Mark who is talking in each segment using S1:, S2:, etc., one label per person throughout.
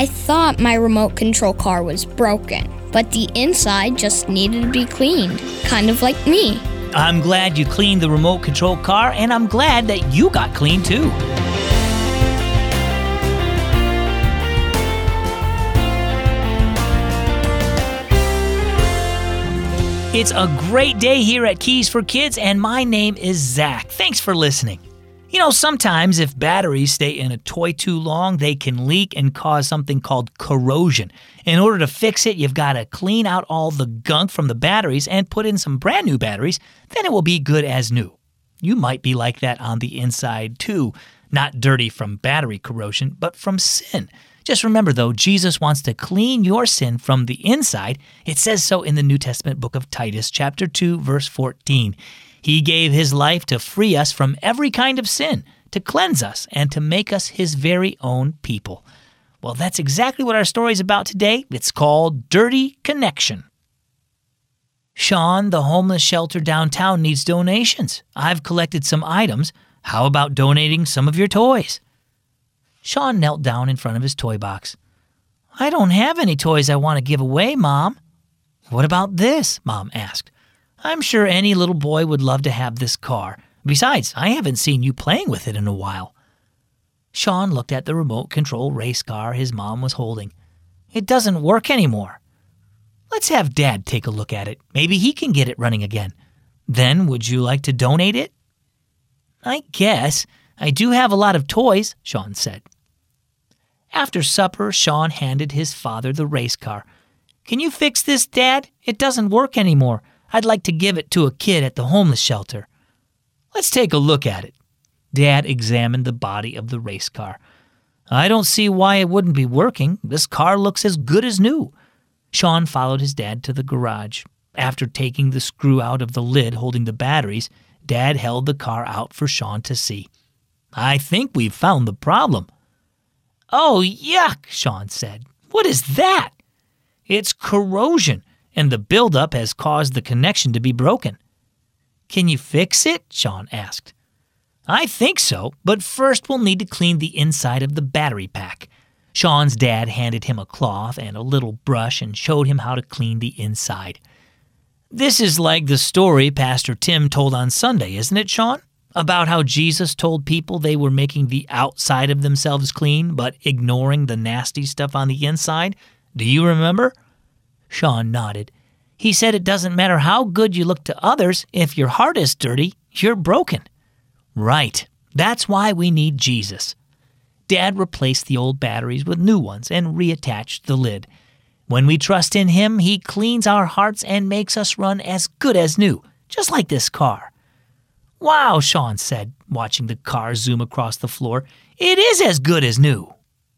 S1: I thought my remote control car was broken, but the inside just needed to be cleaned, kind of like me.
S2: I'm glad you cleaned the remote control car, and I'm glad that you got clean too. It's a great day here at Keys for Kids, and my name is Zach. Thanks for listening. You know, sometimes if batteries stay in a toy too long, they can leak and cause something called corrosion. In order to fix it, you've got to clean out all the gunk from the batteries and put in some brand new batteries, then it will be good as new. You might be like that on the inside too, not dirty from battery corrosion, but from sin. Just remember though, Jesus wants to clean your sin from the inside. It says so in the New Testament book of Titus, chapter 2, verse 14. He gave his life to free us from every kind of sin, to cleanse us, and to make us his very own people. Well, that's exactly what our story is about today. It's called Dirty Connection. Sean, the homeless shelter downtown, needs donations. I've collected some items. How about donating some of your toys? Sean knelt down in front of his toy box. I don't have any toys I want to give away, Mom. What about this? Mom asked. I'm sure any little boy would love to have this car. Besides, I haven't seen you playing with it in a while. Sean looked at the remote control race car his mom was holding. It doesn't work anymore. Let's have Dad take a look at it. Maybe he can get it running again. Then, would you like to donate it? I guess. I do have a lot of toys, Sean said. After supper, Sean handed his father the race car. Can you fix this, Dad? It doesn't work anymore. I'd like to give it to a kid at the homeless shelter. Let's take a look at it. Dad examined the body of the race car. I don't see why it wouldn't be working. This car looks as good as new. Sean followed his dad to the garage. After taking the screw out of the lid holding the batteries, Dad held the car out for Sean to see. I think we've found the problem. Oh, yuck, Sean said. What is that? It's corrosion, and the buildup has caused the connection to be broken. Can you fix it? Sean asked. I think so, but first we'll need to clean the inside of the battery pack. Sean's dad handed him a cloth and a little brush and showed him how to clean the inside. This is like the story Pastor Tim told on Sunday, isn't it, Sean? About how Jesus told people they were making the outside of themselves clean, but ignoring the nasty stuff on the inside. Do you remember? Sean nodded. He said it doesn't matter how good you look to others, if your heart is dirty, you're broken. Right. That's why we need Jesus. Dad replaced the old batteries with new ones and reattached the lid. When we trust in him, he cleans our hearts and makes us run as good as new, just like this car. Wow, Sean said, watching the car zoom across the floor. It is as good as new.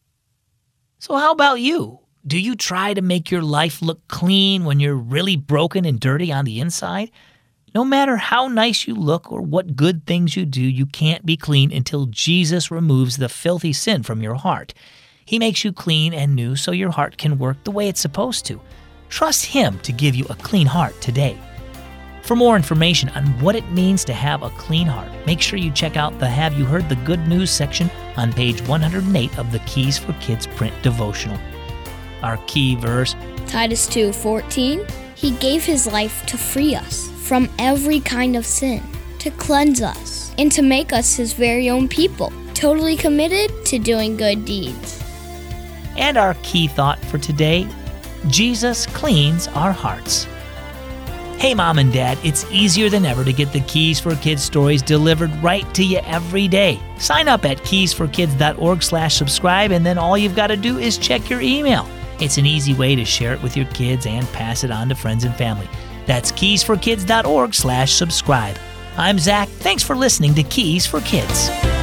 S2: So how about you? Do you try to make your life look clean when you're really broken and dirty on the inside? No matter how nice you look or what good things you do, you can't be clean until Jesus removes the filthy sin from your heart. He makes you clean and new so your heart can work the way it's supposed to. Trust him to give you a clean heart today. For more information on what it means to have a clean heart, make sure you check out the Have You Heard the Good News section on page 108 of the Keys for Kids print devotional. Our key verse,
S1: Titus 2:14. He gave his life to free us from every kind of sin, to cleanse us, and to make us his very own people, totally committed to doing good deeds.
S2: And our key thought for today, Jesus cleans our hearts. Hey, Mom and Dad, it's easier than ever to get the Keys for Kids stories delivered right to you every day. Sign up at keysforkids.org/subscribe, and then all you've got to do is check your email. It's an easy way to share it with your kids and pass it on to friends and family. That's keysforkids.org/subscribe. I'm Zach. Thanks for listening to Keys for Kids.